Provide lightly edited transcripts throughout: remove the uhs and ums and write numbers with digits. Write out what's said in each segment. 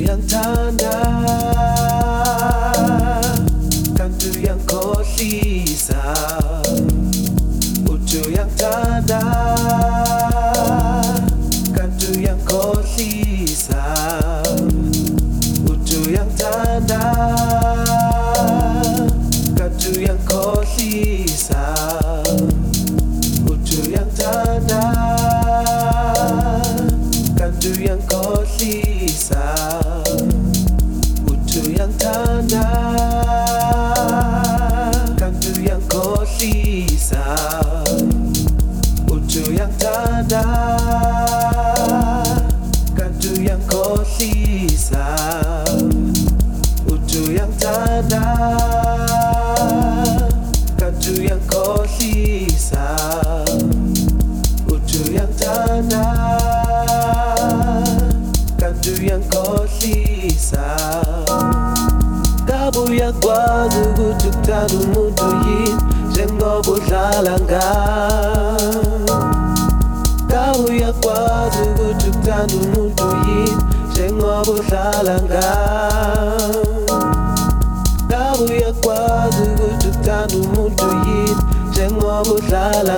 uyangithanda kanti uyangikhohlisa uthi uyangithanda kanti uyangikhohlisa uthi uyangithanda kanti uyangikhohlisa uthi uyangithanda kanti uyangikhohlisa uthi uyangithanda kanti uyangikhohlisa uthi uyangithanda kanti uyangikhohlisa uthi uyangithanda kanti uyangikhohlisa uthi uyangithanda kanti uyangikhohlisa ngabe uyakwazi ukuthi ukuthanda umuntu yini njengoba udlala ngabe uyakwazi ukuthi ukuthanda umuntu yini njengoba udlala ngabe uyakwazi ukuthi ukuthanda umuntu yini njengoba udlala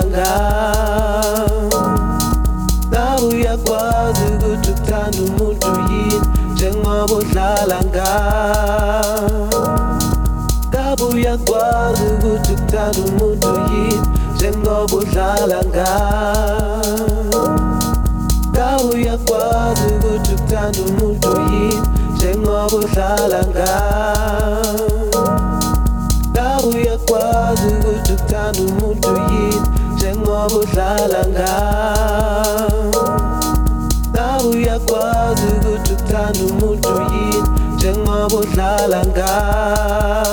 ngabe uyakwazi ukuthi ukuthanda umuntu yini njengoba udlala ngabe uyakwazi ukuthi ukuthanda umuntu yini njengoba udlala ngabe uyakwazi ukuthi ukuthanda umuntu yini njengoba udlala ngabe uyakwazi ukuthi ukuthanda umuntu yini njengoba udlala ngabe uyakwazi ukuthi ukuthanda umuntu yini njengoba udlala